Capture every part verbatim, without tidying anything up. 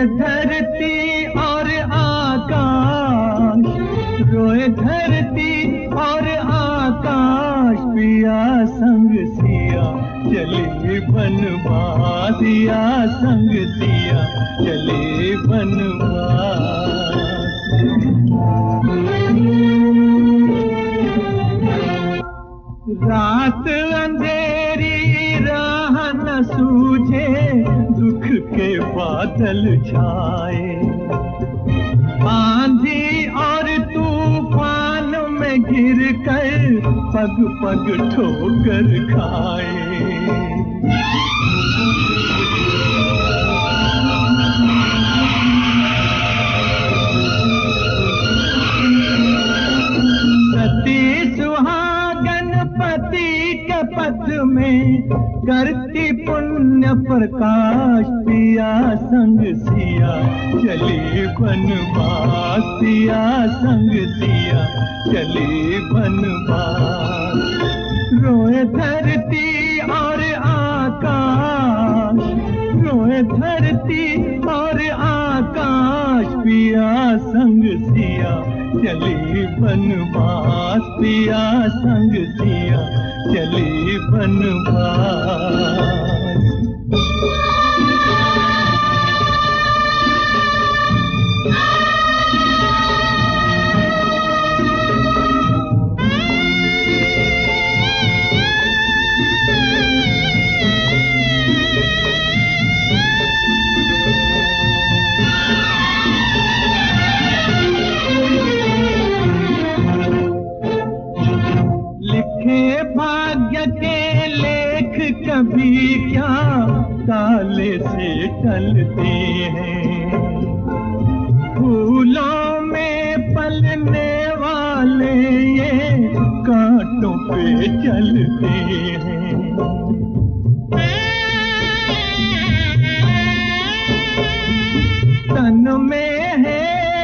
रोए धरती और आकाश, रोए धरती और आकाश, पिया संग सिया चले बनवास, सिया संग सिया चले बनवास। रात अंधेरी राह न सूझे, दुख के बादल छाए, आंधी और तूफान में गिर कर पग पग ठोकर खाए। सती सुहागन पति के पद में करती पुण्य प्रकाश, पिया संग सिया चली बनवास, पिया संग सिया चली बनवास। रोए धरती और आकाश, रोए धरती और आकाश, पिया संग सिया चली बनवास, पिया संग सिया चली बनवास। भाग्य के लेख कभी क्या काले से टलते हैं, फूलों में पलने वाले ये कांटों पे चलते हैं। तन में है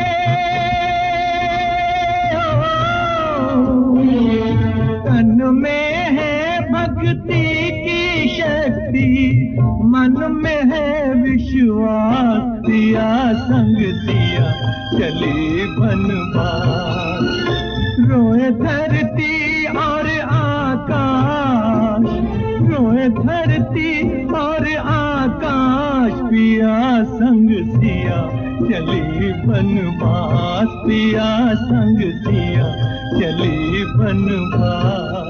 तन में है भक्ति की शक्ति, मन में है विश्वास, सिया संग सिया चले बनवास। रोए धरती और आकाश, रोए धरती और आकाश, पिया संग सिया चले बनवास, पिया संग सिया चले बनवास।